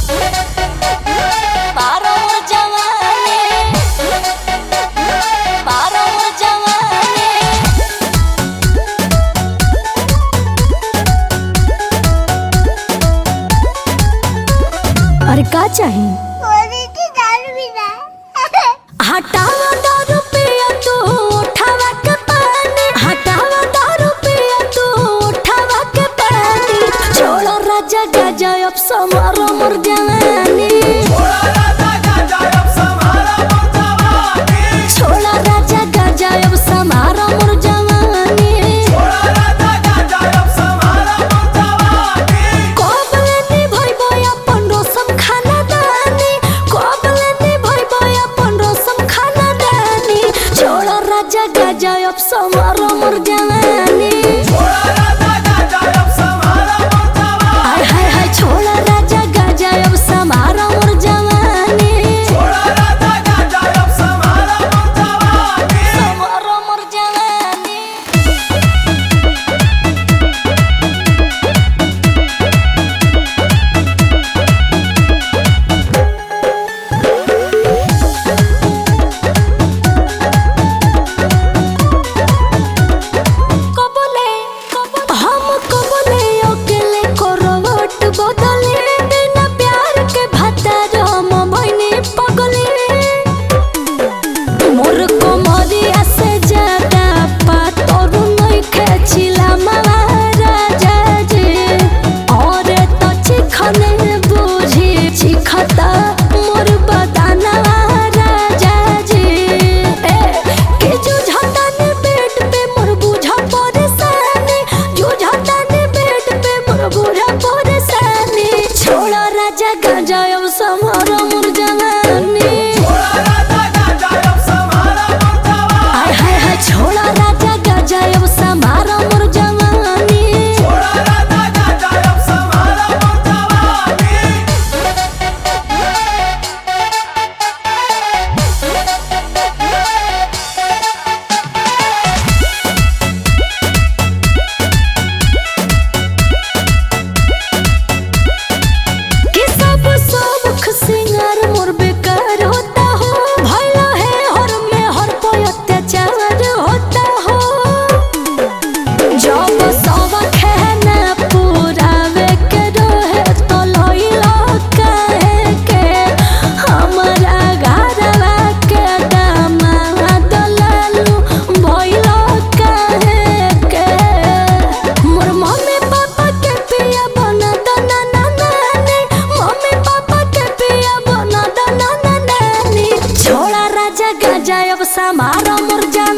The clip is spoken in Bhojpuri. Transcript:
पारो मोर जवानी, पारो मोर जवानी। अरे का चाही? हटावा दारू पिया तू उठावा के पानी, हटावा दारू पिया तू उठावा के पानी। छोड़ो राजा गाजा अब समारो मोर जवानी, छोड़ो राजा गाजा अब समारो मोर जवानी। कोबले नी भइबो अपन रसम खाना दानी, कोबले नी भइबो अपन रसम खाना दानी। छोड़ो राजा गाजा अब समारो मोर जवानी, हाय हाय हाय। छोड़ो राजा गाजा अब समारो मोर जवानी, समारो मोर जवानी। कबले हम कबले अकेले करवट बदले, बिना प्यार के भतार हम बने पगले। मोर कमरिया से ज्यादा पातर नइखे छिला महाराजा जी, और तो चिखने बुझी चिखता मोर बदाना राजा जी। के जुझता ने पेट पे मोर बुझा परेशानी, जुझता ने पेट पे मोर बुझा परेशानी। छोड़ा राजा गाजा अब समारो मोर जवानी, हाय हाय हाय। छोड़ा राजा गाजा अब समारो मोर जवानी, कि सब सुख सिंगार मोर बेकार होता हो। भइला है हर में हर कोई अत्याचार होता हो। जब सब खेना पुरावे के रहे तो लइला काहे के, हमरा घरवा के दामाद लालू भइला काहे के। मोर मम्मी पापा के पिया बना दो नाना नानी, मम्मी पापा के पिया बना दो नाना नानी। छोड़ा राजा गाजा अब समारो मोर जवानी,